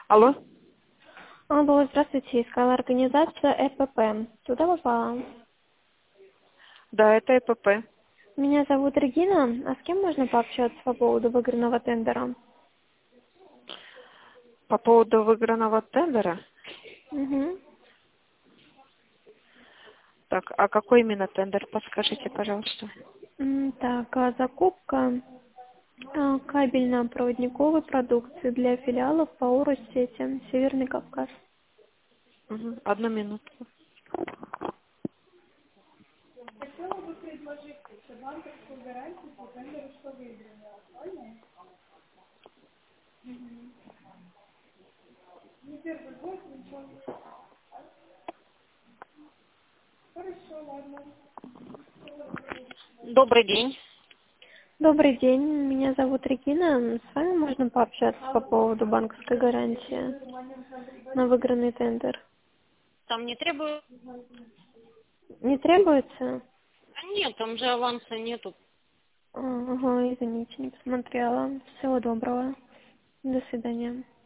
Алло? Алло, здравствуйте, искала организация ЭПП. Туда попала. Да, это ЭПП. Меня зовут Регина, а с кем можно пообщаться по поводу выигранного тендера? По поводу выигранного тендера. Угу. Так, а какой именно тендер, подскажите, пожалуйста. Так, закупка кабельно-проводниковой продукции для филиалов по Уросети, Северный Кавказ. Угу. Одну минутку. Добрый день. Добрый день, меня зовут Регина. С вами можно пообщаться по поводу банковской гарантии на выигранный тендер? Там не требует? Не требуется? Нет, там же аванса нету. Ага, извините, не посмотрела. Всего доброго. До свидания.